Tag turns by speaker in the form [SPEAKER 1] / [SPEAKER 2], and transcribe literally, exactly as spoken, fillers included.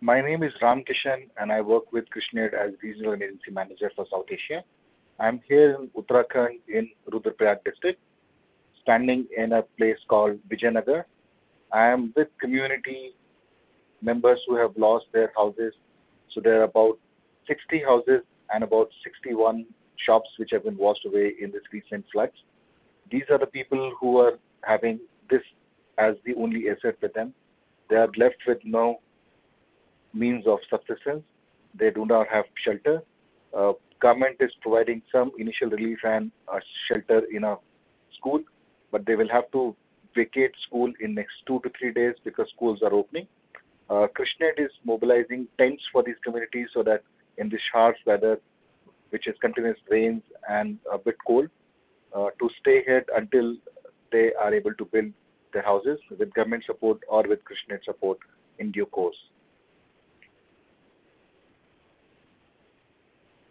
[SPEAKER 1] My name is Ram Kishan and I work with KrishnaAid as Regional Emergency Manager for South Asia. I'm here in Uttarakhand in Rudraprayag district, standing in a place called Vijayanagar. I am with community members who have lost their houses. So there are about sixty houses and about sixty-one shops which have been washed away in this recent floods. These are the people who are having this as the only asset with them. They are left with no means of subsistence. They do not have shelter. Uh, government is providing some initial relief and uh, shelter in a school, but they will have to vacate school in next two to three days because schools are opening. Uh, KrishnaAid is mobilizing tents for these communities so that in this harsh weather, which is continuous rains and a bit cold, uh, to stay here until they are able to build their houses with government support or with KrishnaAid support in due course.